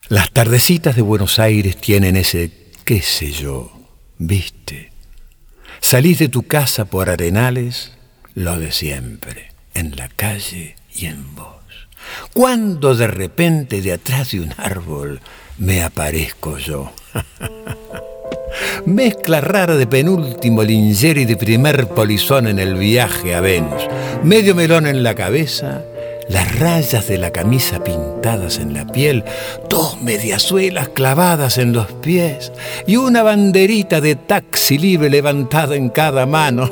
Las tardecitas de Buenos Aires tienen ese, qué sé yo, ¿viste? Salís de tu casa por Arenales, lo de siempre, en la calle y en vos. Cuando de repente de atrás de un árbol me aparezco yo. Mezcla rara de penúltimo Linger y de primer polizón en el viaje a Venus. Medio melón en la cabeza, las rayas de la camisa pintadas en la piel, dos mediasuelas clavadas en los pies y una banderita de taxi libre levantada en cada mano.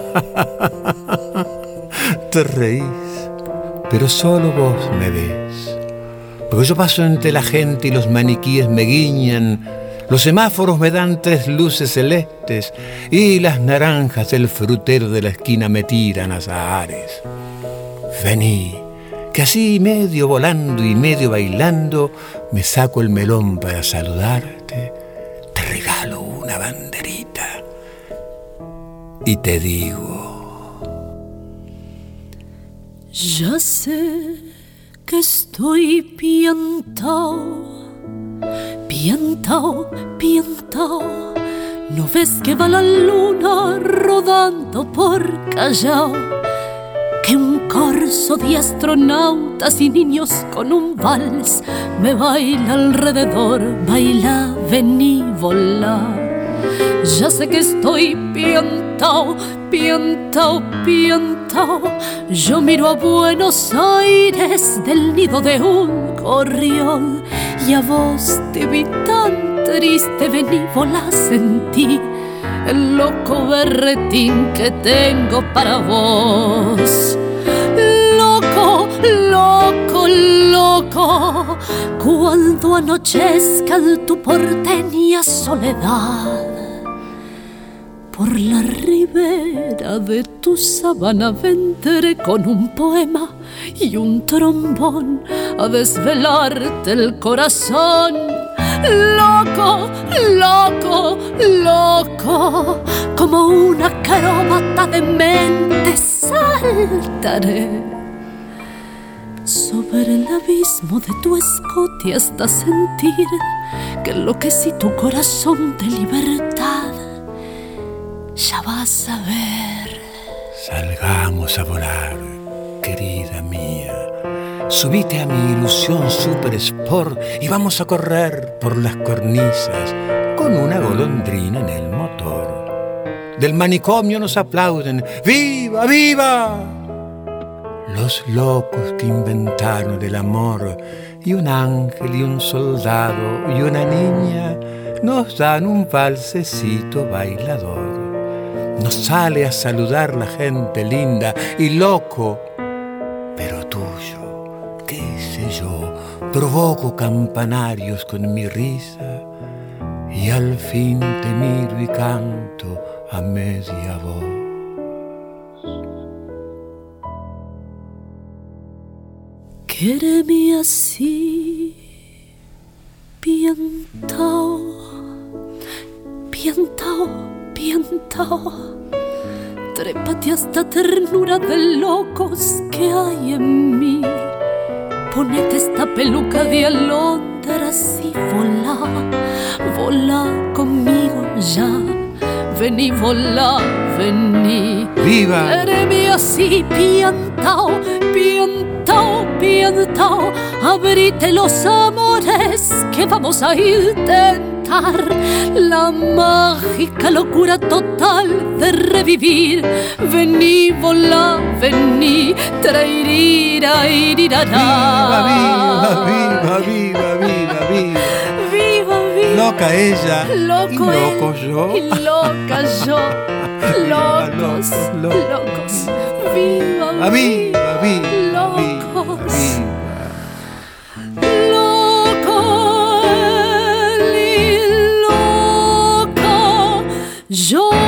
Te reís, pero solo vos me ves. Porque yo paso entre la gente y los maniquíes me guiñan, los semáforos me dan 3 luces celestes y las naranjas del frutero de la esquina me tiran azahares. Vení, que así medio volando y medio bailando me saco el melón para saludarte, te regalo una banderita y te digo: ya sé que estoy piantao, piantao, piantao. ¿No ves que va la luna rodando por Callao? Que un corso de astronautas y niños con un vals me baila alrededor, baila, vení, volá. Ya sé que estoy piantao, piantao, piantao. Yo miro a Buenos Aires del nido de un gorrión y a vos te vi tan triste, vení, volá, sentí el loco berretín que tengo para vos. Loco, loco, loco, cuando anochezca en tu porteña soledad, por la ribera de tu sabana vendré con un poema y un trombón a desvelarte el corazón. Loco, loco, loco, como una acróbata de mente saltaré sobre el abismo de tu escote hasta sentir que enloquecí tu corazón de libertad. Ya vas a ver. Salgamos a volar, querida mía. Subite a mi ilusión super sport y vamos a correr por las cornisas con una golondrina en el motor. Del manicomio nos aplauden: ¡viva, viva! Los locos que inventaron el amor, y un ángel y un soldado y una niña nos dan un valsecito bailador. Nos sale a saludar la gente linda y loco, pero tuyo, qué sé yo, provoco campanarios con mi risa y al fin te miro y canto a media voz. Quéreme así, piantao, piantao, piantao. Trépate a esta ternura de locos que hay en mí. Ponete esta peluca de alondras y volá, volá conmigo ya. Vení, volá, vení. ¡Viva! Quéreme así, piantao, piantao, piantao. Abrite los amores que vamos a intentar. La mágica locura total de revivir. Vení, volá, vení, trairira, irirará. ¡Viva, viva, viva, viva, viva! Viva, viva. Loca ella, Loco y loco él, yo. y loca yo. Locos, locos. Viva, Viva, viva, locos. viva. Loco él y loco yo.